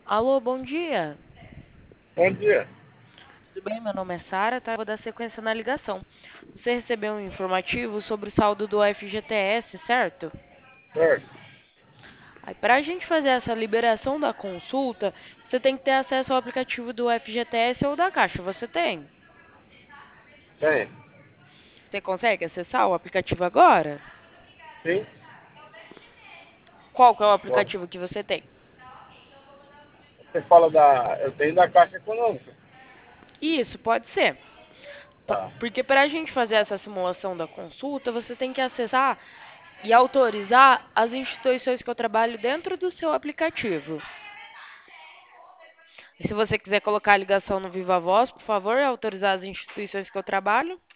Alô, bom dia. Bom dia. Tudo bem? Meu nome é Sara, tá? Vou dar sequência na ligação. Você recebeu um informativo sobre o saldo do FGTS, certo? Certo. Aí, para a gente fazer essa liberação da consulta, você tem que ter acesso ao aplicativo do FGTS ou da Caixa. Você tem? Tem. Você consegue acessar o aplicativo agora? Sim. Qual que é o Bom, aplicativo que você tem? você fala da. Eu tenho da Caixa Econômica. Isso, pode ser. Tá. Porque para a gente fazer essa simulação da consulta, você tem que acessar e autorizar as instituições que eu trabalho dentro do seu aplicativo. E se você quiser colocar a ligação no Viva Voz, por favor, autorizar as instituições que eu trabalho.